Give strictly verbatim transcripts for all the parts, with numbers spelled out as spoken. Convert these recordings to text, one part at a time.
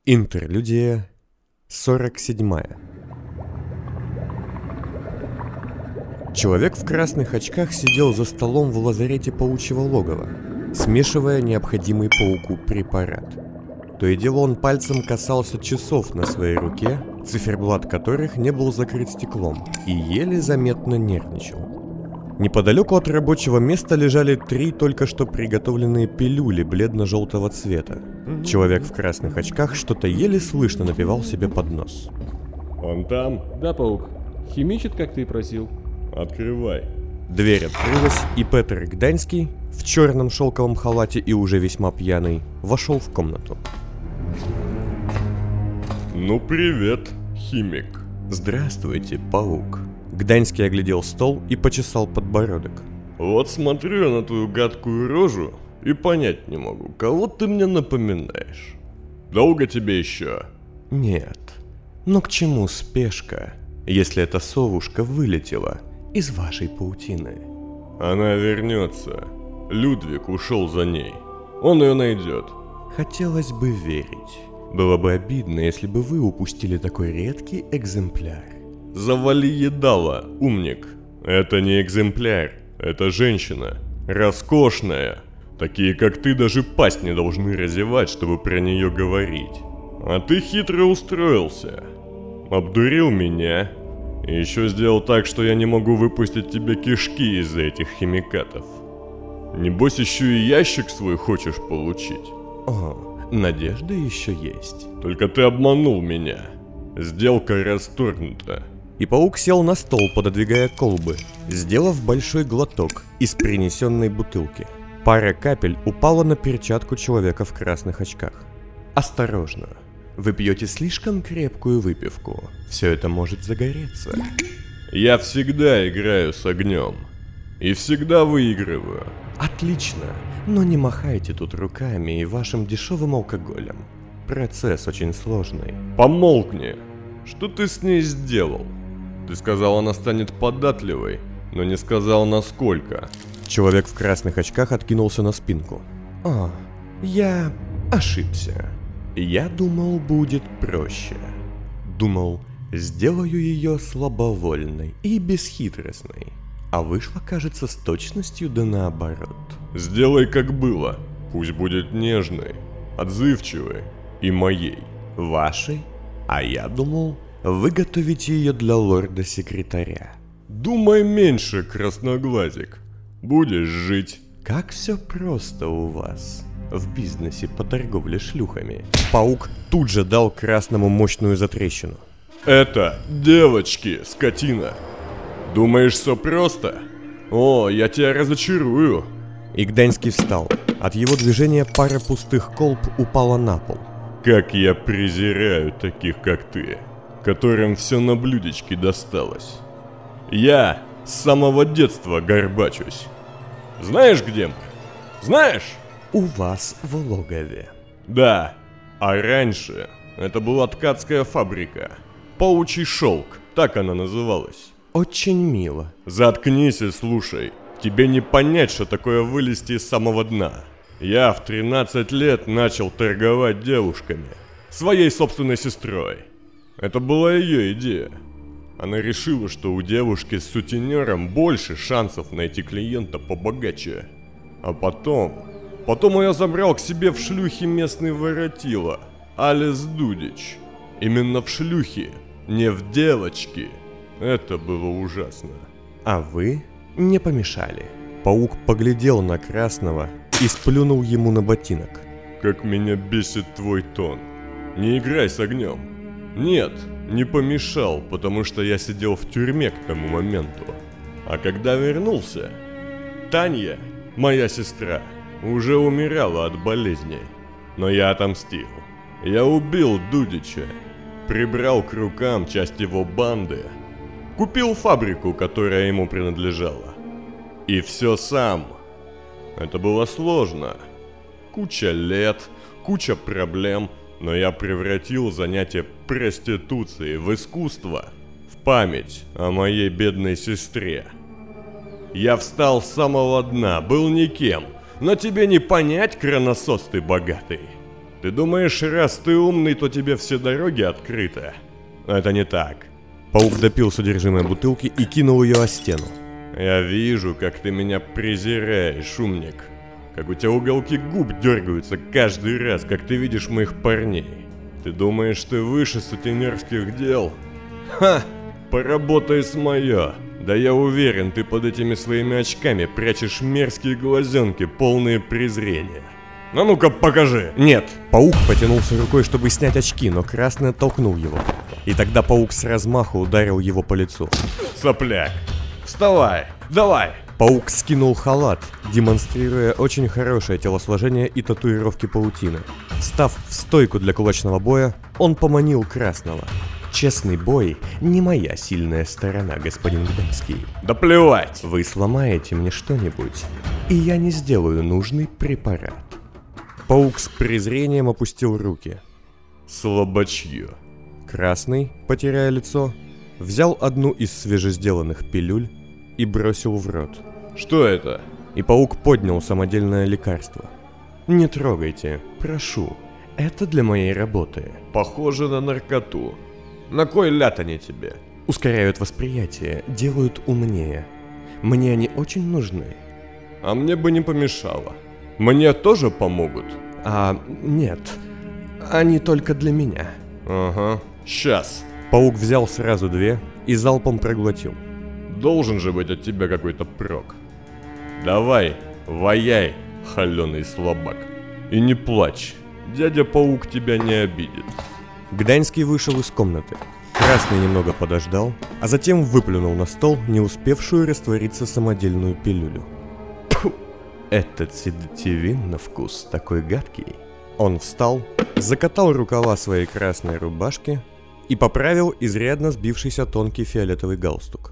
Интерлюдия сорок седьмая. Человек в красных очках сидел за столом в лазарете паучьего логова, смешивая необходимый пауку препарат. То и дело он пальцем касался часов на своей руке, циферблат которых не был закрыт стеклом, и еле заметно нервничал. Неподалеку от рабочего места лежали три только что приготовленные пилюли бледно-желтого цвета. Человек в красных очках что-то еле слышно напевал себе под нос. «Он там?» «Да, паук. Химичит, как ты и просил». «Открывай». Дверь открылась, и Петр Гданьский, в черном шелковом халате и уже весьма пьяный, вошел в комнату. «Ну привет, химик». «Здравствуйте, паук». Гданьский оглядел стол и почесал подбородок. «Вот смотрю я на твою гадкую рожу и понять не могу, кого ты мне напоминаешь. Долго тебе еще?» «Нет. Но к чему спешка, если эта совушка вылетела из вашей паутины?» «Она вернется. Людвиг ушел за ней. Он ее найдет». «Хотелось бы верить. Было бы обидно, если бы вы упустили такой редкий экземпляр». «Завали едало, умник. Это не экземпляр, это женщина. Роскошная. Такие, как ты, даже пасть не должны разевать, чтобы про нее говорить. А ты хитро устроился. Обдурил меня. И еще сделал так, что я не могу выпустить тебе кишки из-за этих химикатов. Небось, еще и ящик свой хочешь получить?» «О, надежда еще есть». «Только ты обманул меня. Сделка расторгнута». И паук сел на стол, пододвигая колбы, сделав большой глоток из принесенной бутылки. Пара капель упала на перчатку человека в красных очках. «Осторожно, вы пьете слишком крепкую выпивку, все это может загореться». «Я всегда играю с огнем. И всегда выигрываю». «Отлично, но не махайте тут руками и вашим дешевым алкоголем. Процесс очень сложный». «Помолкни! Что ты с ней сделал? Ты сказал, она станет податливой, но не сказал, насколько». Человек в красных очках откинулся на спинку. «О, я ошибся. Я думал, будет проще. Думал, сделаю ее слабовольной и бесхитростной. А вышло, кажется, с точностью да наоборот». «Сделай, как было. Пусть будет нежной, отзывчивой и моей». «Вашей? А я думал, вы готовите ее для лорда-секретаря». «Думай меньше, красноглазик. Будешь жить». «Как все просто у вас в бизнесе по торговле шлюхами». Паук тут же дал красному мощную затрещину. «Это девочки, скотина. Думаешь, все просто? О, я тебя разочарую». И Гданьский встал. От его движения пара пустых колб упала на пол. «Как я презираю таких, как ты, которым все на блюдечке досталось. Я с самого детства горбачусь. Знаешь, где мы? Знаешь?» «У вас в логове». «Да, а раньше это была ткацкая фабрика. Паучий шелк, так она называлась». «Очень мило». «Заткнись и слушай. Тебе не понять, что такое вылезти из самого дна. Я в тринадцать лет начал торговать девушками. Своей собственной сестрой. Это была ее идея. Она решила, что у девушки с сутенером больше шансов найти клиента побогаче. А потом... Потом я забрал к себе в шлюхи местный воротило, Алис Дудич. Именно в шлюхи, не в девочки. Это было ужасно». «А вы не помешали». Паук поглядел на красного и сплюнул ему на ботинок. «Как меня бесит твой тон. Не играй с огнем. Нет, не помешал, потому что я сидел в тюрьме к тому моменту. А когда вернулся, Таня, моя сестра, уже умирала от болезни. Но я отомстил. Я убил Дудича, прибрал к рукам часть его банды, купил фабрику, которая ему принадлежала. И все сам. Это было сложно. Куча лет, куча проблем, но я превратил занятие проституцией в искусство, в память о моей бедной сестре. Я встал с самого дна, был никем, но тебе не понять, кроносос ты богатый. Ты думаешь, раз ты умный, то тебе все дороги открыты? Это не так. Паук допил содержимое бутылки и кинул ее о стену. Я вижу, как ты меня презираешь, умник. Как у тебя уголки губ дергаются каждый раз, как ты видишь моих парней. Ты думаешь, ты выше сутенерских дел? Ха! Поработай с моё. Да я уверен, ты под этими своими очками прячешь мерзкие глазенки, полные презрения. А ну-ка покажи! Нет! Паук потянулся рукой, чтобы снять очки, но Красный оттолкнул его. И тогда Паук с размаху ударил его по лицу. Сопляк! Вставай! Давай! Паук скинул халат, демонстрируя очень хорошее телосложение и татуировки паутины. Встав в стойку для кулачного боя, он поманил Красного. «Честный бой не моя сильная сторона, господин Гданский. Да плевать! Вы сломаете мне что-нибудь, и я не сделаю нужный препарат». Паук с презрением опустил руки. Слабачье. Красный, потеряя лицо, взял одну из свежесделанных пилюль и бросил в рот. Что это? И паук поднял самодельное лекарство. «Не трогайте, прошу. Это для моей работы». Похоже на наркоту. На кой ляд они тебе? Ускоряют восприятие, делают умнее. Мне они очень нужны. А мне бы не помешало. Мне тоже помогут? А нет, они только для меня. Ага, сейчас. Паук взял сразу две и залпом проглотил. Должен же быть от тебя какой-то прок. Давай, ваяй, холеный слабак. И не плачь, дядя Паук тебя не обидит. Гданский вышел из комнаты. Красный немного подождал, а затем выплюнул на стол не успевшую раствориться самодельную пилюлю. Пфу, этот седативин на вкус такой гадкий. Он встал, закатал рукава своей красной рубашки и поправил изрядно сбившийся тонкий фиолетовый галстук.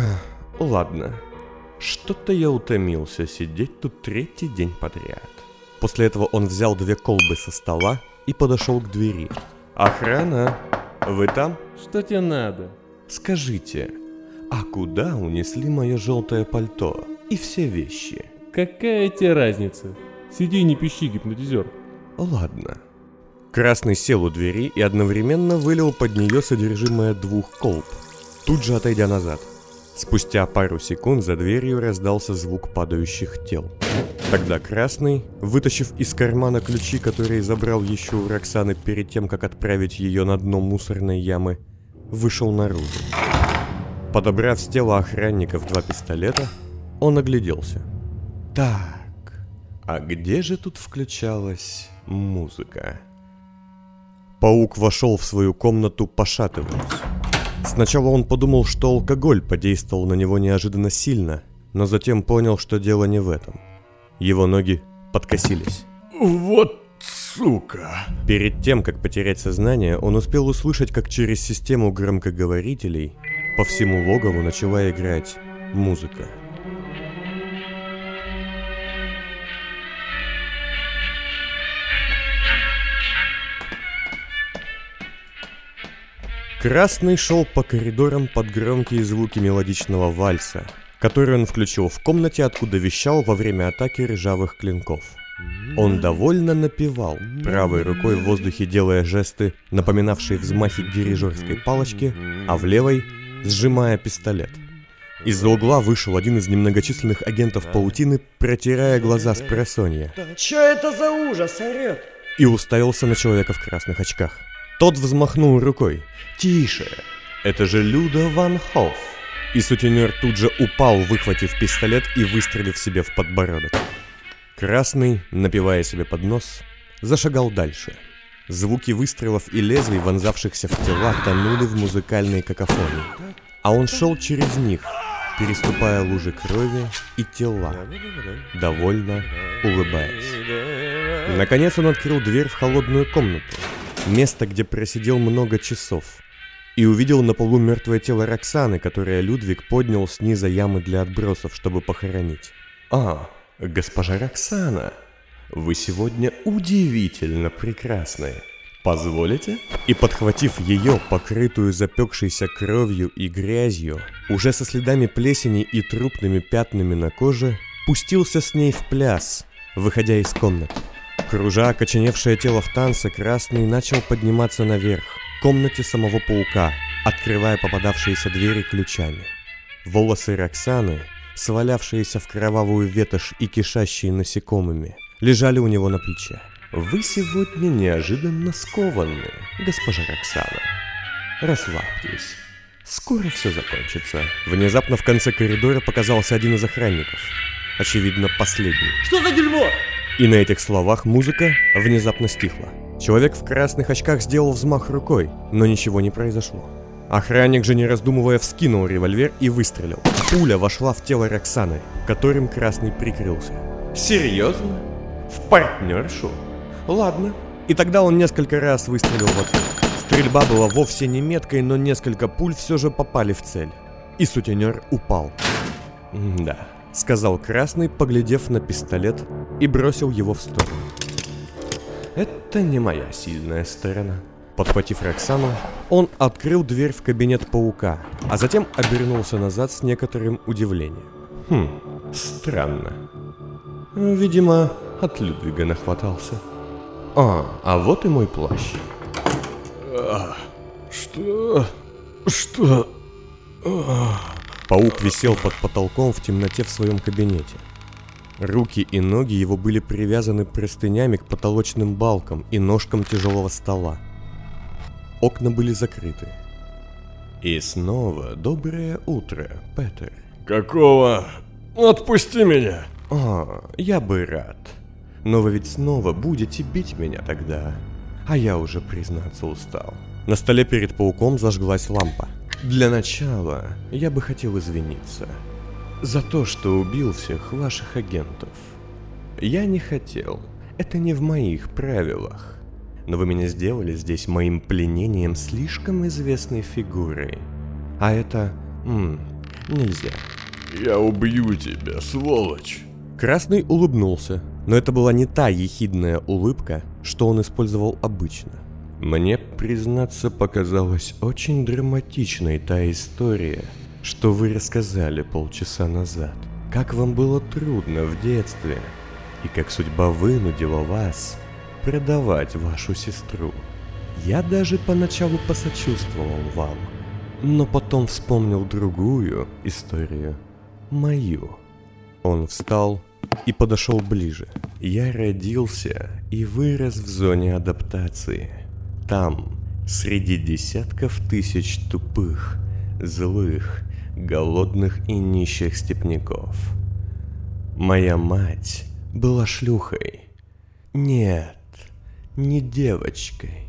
Ладно, что-то я утомился сидеть тут третий день подряд. После этого он взял две колбы со стола и подошел к двери. «Охрана, вы там?» Что тебе надо? Скажите, а куда унесли мое желтое пальто и все вещи? Какая тебе разница? Сиди и не пищи, гипнотизер. Ладно. Красный сел у двери и одновременно вылил под нее содержимое двух колб, тут же отойдя назад. Спустя пару секунд за дверью раздался звук падающих тел. Тогда Красный, вытащив из кармана ключи, которые забрал еще у Роксаны перед тем, как отправить ее на дно мусорной ямы, вышел наружу. Подобрав с тела охранников два пистолета, он огляделся. Так, а где же тут включалась музыка? Паук вошел в свою комнату, пошатываясь. Сначала он подумал, что алкоголь подействовал на него неожиданно сильно, но затем понял, что дело не в этом. Его ноги подкосились. Вот сука! Перед тем, как потерять сознание, он успел услышать, как через систему громкоговорителей по всему логову начала играть музыка. Красный шел по коридорам под громкие звуки мелодичного вальса, который он включил в комнате, откуда вещал во время атаки ржавых клинков. Он довольно напевал, правой рукой в воздухе делая жесты, напоминавшие взмахи дирижерской палочки, а в левой сжимая пистолет. Из-за угла вышел один из немногочисленных агентов паутины, протирая глаза с просонья. Чё это за ужас орёт? И уставился на человека в красных очках. Тот взмахнул рукой. «Тише! Это же Люда Ван Хофф!» И сутенер тут же упал, выхватив пистолет и выстрелив себе в подбородок. Красный, напевая себе под нос, зашагал дальше. Звуки выстрелов и лезвий, вонзавшихся в тела, тонули в музыкальной какофонии. А он шел через них, переступая лужи крови и тела, довольно улыбаясь. Наконец он открыл дверь в холодную комнату, место, где просидел много часов, и увидел на полу мертвое тело Роксаны, которое Людвиг поднял с низа ямы для отбросов, чтобы похоронить. «А, госпожа Роксана, вы сегодня удивительно прекрасная. Позволите?» И, подхватив ее, покрытую запекшейся кровью и грязью, уже со следами плесени и трупными пятнами на коже, пустился с ней в пляс, выходя из комнаты. Кружа окоченевшее тело в танце, Красный начал подниматься наверх, к комнате самого паука, открывая попадавшиеся двери ключами. Волосы Роксаны, свалявшиеся в кровавую ветошь и кишащие насекомыми, лежали у него на плече. «Вы сегодня неожиданно скованы, госпожа Роксана. Расслабьтесь. Скоро все закончится». Внезапно в конце коридора показался один из охранников. Очевидно, последний. Что за дерьмо? И на этих словах музыка внезапно стихла. Человек в красных очках сделал взмах рукой, но ничего не произошло. Охранник же, не раздумывая, вскинул револьвер и выстрелил. Пуля вошла в тело Роксаны, которым Красный прикрылся. «Серьезно? В партнершу? Ладно». И тогда он несколько раз выстрелил в ответ. Стрельба была вовсе не меткой, но несколько пуль все же попали в цель. И сутенер упал. «Да», — сказал Красный, поглядев на пистолет, и бросил его в сторону. «Это не моя сильная сторона». Подхватив Роксану, он открыл дверь в кабинет паука, а затем обернулся назад с некоторым удивлением. Хм, странно. Видимо, от Людвига нахватался. А, а вот и мой плащ. А, что? Что? А. Паук висел под потолком в темноте в своем кабинете. Руки и ноги его были привязаны простынями к потолочным балкам и ножкам тяжелого стола. Окна были закрыты. И снова доброе утро, Петер. Какого? Отпусти меня! А, я бы рад. Но вы ведь снова будете бить меня тогда. А я уже, признаться, устал. На столе перед пауком зажглась лампа. Для начала я бы хотел извиниться за то, что убил всех ваших агентов. Я не хотел. Это не в моих правилах. Но вы меня сделали здесь моим пленением слишком известной фигурой. А это... М- нельзя. Я убью тебя, сволочь. Красный улыбнулся, но это была не та ехидная улыбка, что он использовал обычно. Мне, признаться, показалась очень драматичной та история, что вы рассказали полчаса назад. Как вам было трудно в детстве, и как судьба вынудила вас продавать вашу сестру. Я даже поначалу посочувствовал вам, но потом вспомнил другую историю, мою. Он встал и подошел ближе. Я родился и вырос в зоне адаптации. Там, среди десятков тысяч тупых, злых, голодных и нищих степняков. Моя мать была шлюхой. Нет, не девочкой,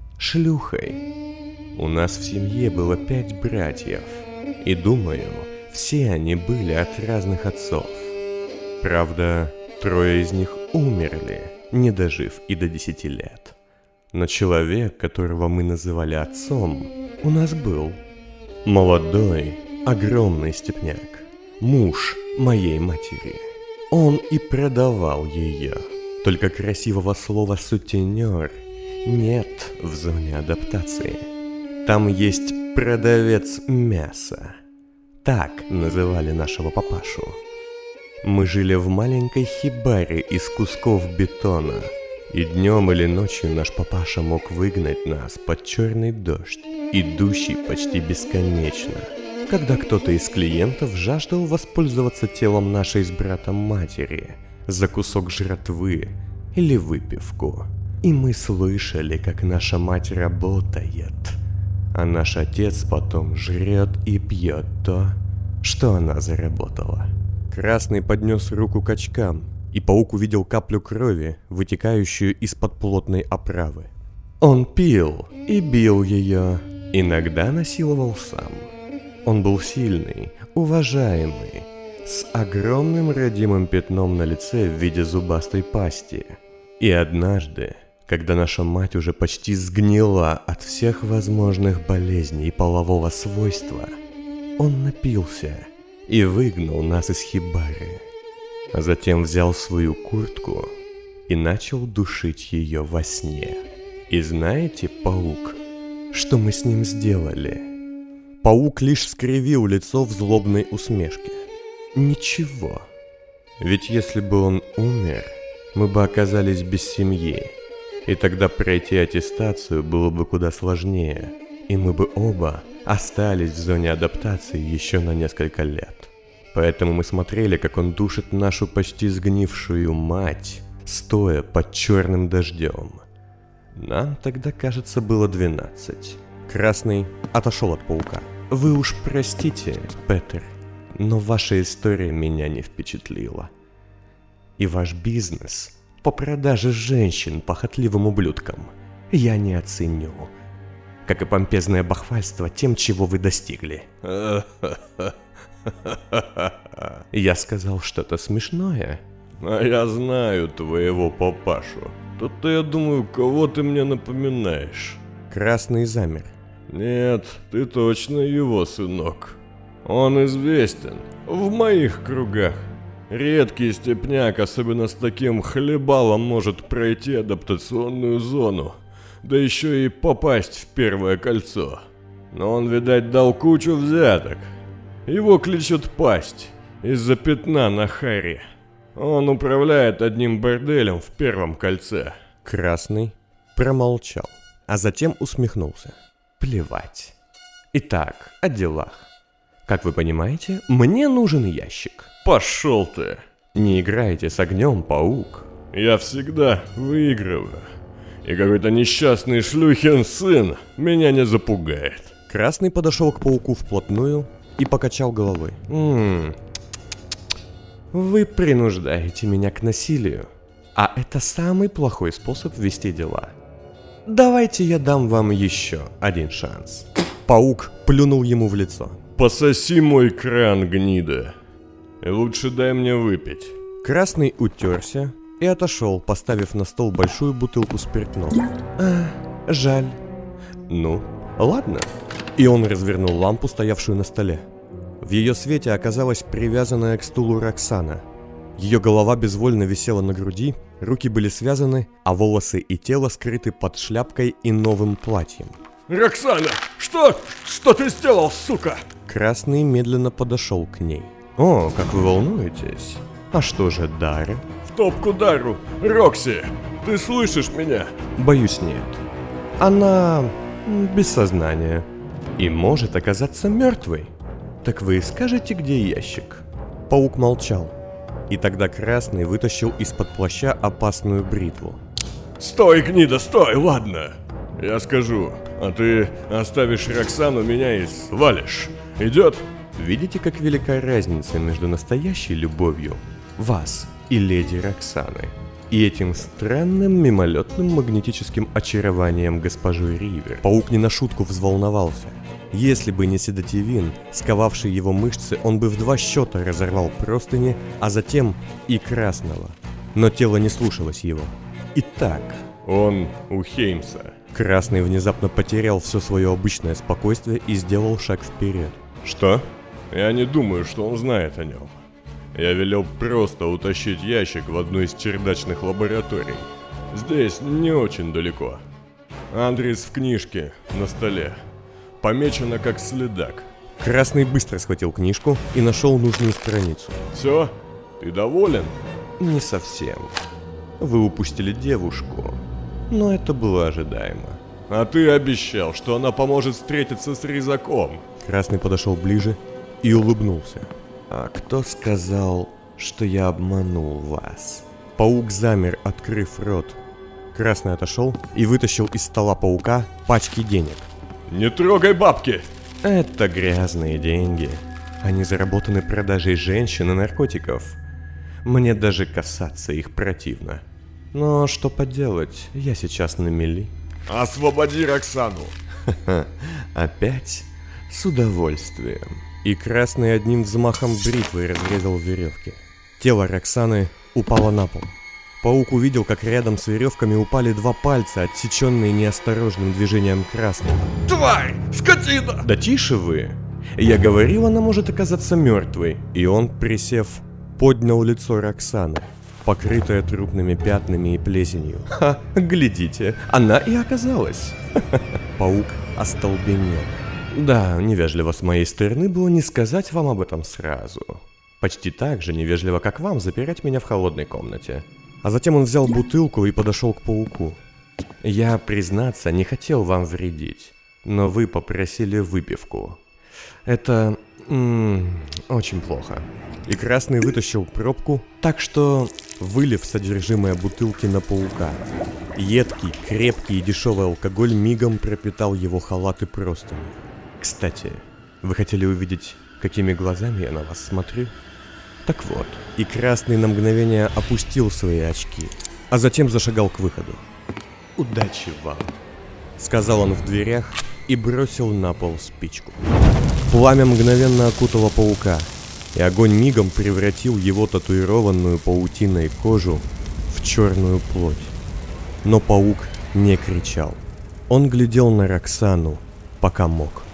шлюхой. У нас в семье было пять братьев, и думаю, все они были от разных отцов. Правда, трое из них умерли, не дожив и до десяти лет. Но человек, которого мы называли отцом, у нас был. Молодой, огромный степняк, муж моей матери. Он и продавал ее. Только красивого слова «сутенер» нет в зоне адаптации. Там есть продавец мяса. Так называли нашего папашу. Мы жили в маленькой хибаре из кусков бетона. И днем или ночью наш папаша мог выгнать нас под черный дождь, идущий почти бесконечно, когда кто-то из клиентов жаждал воспользоваться телом нашей с братом матери за кусок жратвы или выпивку. И мы слышали, как наша мать работает, а наш отец потом жрет и пьет то, что она заработала. Красный поднес руку к очкам, и паук увидел каплю крови, вытекающую из-под плотной оправы. Он пил и бил ее, иногда насиловал сам. Он был сильный, уважаемый, с огромным родимым пятном на лице в виде зубастой пасти. И однажды, когда наша мать уже почти сгнила от всех возможных болезней и полового свойства, он напился и выгнал нас из хибары. А затем взял свою куртку и начал душить ее во сне. И знаете, паук, что мы с ним сделали? Паук лишь скривил лицо в злобной усмешке. Ничего. Ведь если бы он умер, мы бы оказались без семьи. И тогда пройти аттестацию было бы куда сложнее. И мы бы оба остались в зоне адаптации еще на несколько лет. Поэтому мы смотрели, как он душит нашу почти сгнившую мать, стоя под черным дождем. Нам тогда, кажется, было двенадцать. Красный отошел от паука. Вы уж простите, Петер, но ваша история меня не впечатлила. И ваш бизнес по продаже женщин похотливым ублюдкам я не оценю. Как и помпезное бахвальство тем, чего вы достигли. Я сказал что-то смешное. А я знаю твоего папашу. Тут-то я думаю, кого ты мне напоминаешь. Красный замер. Нет, ты точно его сынок. Он известен в моих кругах. Редкий степняк, особенно с таким хлебалом, может пройти адаптационную зону, да еще и попасть в первое кольцо. Но он, видать, дал кучу взяток. Его кличут Пасть из-за пятна на харе. Он управляет одним борделем в первом кольце. Красный промолчал, а затем усмехнулся. Плевать. Итак, о делах. Как вы понимаете, мне нужен ящик. Пошел ты. Не играйте с огнем, паук. Я всегда выигрываю. И какой-то несчастный шлюхин сын меня не запугает. Красный подошел к пауку вплотную и покачал головой. Ммм... Вы принуждаете меня к насилию, а это самый плохой способ вести дела. Давайте я дам вам еще один шанс. Паук плюнул ему в лицо. Пососи мой кран, гнида. И лучше дай мне выпить. Красный утерся и отошел, поставив на стол большую бутылку спиртного. А, жаль. Ну, ладно. И он развернул лампу, стоявшую на столе. В ее свете оказалась привязанная к стулу Роксана. Ее голова безвольно висела на груди, руки были связаны, а волосы и тело скрыты под шляпкой и новым платьем. Роксана, что? Что ты сделал, сука? Красный медленно подошел к ней. О, как вы волнуетесь. А что же Дара? В топку Дару. Рокси, ты слышишь меня? Боюсь, нет. Она без сознания и может оказаться мертвой. Так вы скажете, где ящик? Паук молчал. И тогда Красный вытащил из-под плаща опасную бритву. Стой, гнида, стой, ладно. Я скажу, а ты оставишь Роксану меня и свалишь. Идет? Видите, как велика разница между настоящей любовью вас и леди Роксаны и этим странным мимолетным магнетическим очарованием госпожи Ривер? Паук не на шутку взволновался. Если бы не седативин, сковавший его мышцы, он бы в два счета разорвал простыни, а затем и Красного. Но тело не слушалось его. Итак, он у Хеймса. Красный внезапно потерял все свое обычное спокойствие и сделал шаг вперед. Что? Я не думаю, что он знает о нем. Я велел просто утащить ящик в одну из чердачных лабораторий. Здесь не очень далеко. Адрес в книжке на столе. Помечено как следак. Красный быстро схватил книжку и нашел нужную страницу. Все? Ты доволен? Не совсем. Вы упустили девушку, но это было ожидаемо. А ты обещал, что она поможет встретиться с Резаком. Красный подошел ближе и улыбнулся. А кто сказал, что я обманул вас? Паук замер, открыв рот. Красный отошел и вытащил из стола паука пачки денег. Не трогай бабки! Это грязные деньги. Они заработаны продажей женщин и наркотиков. Мне даже касаться их противно. Но что поделать, я сейчас на мели. Освободи Роксану! Опять? С удовольствием. И Красный одним взмахом бритвы разрезал веревки. Тело Роксаны упало на пол. Паук увидел, как рядом с веревками упали два пальца, отсеченные неосторожным движением Красного. Тварь! Скотина! Да тише вы! Я говорил, она может оказаться мертвой. И он, присев, поднял лицо Роксаны, покрытое трупными пятнами и плесенью. Ха, глядите, она и оказалась. Паук остолбенел. Да, невежливо с моей стороны было не сказать вам об этом сразу. Почти так же невежливо, как вам запирать меня в холодной комнате. А затем он взял бутылку и подошел к пауку. «Я, признаться, не хотел вам вредить, но вы попросили выпивку. Это м-м, очень плохо». И Красный вытащил пробку, так что, вылив содержимое бутылки на паука, едкий, крепкий и дешевый алкоголь мигом пропитал его халат и простыни. «Кстати, вы хотели увидеть, какими глазами я на вас смотрю?» Так вот, и Красный на мгновение опустил свои очки, а затем зашагал к выходу. «Удачи вам», — сказал он в дверях и бросил на пол спичку. Пламя мгновенно окутало паука, и огонь мигом превратил его татуированную паутиной кожу в черную плоть. Но паук не кричал. Он глядел на Роксану, пока мог.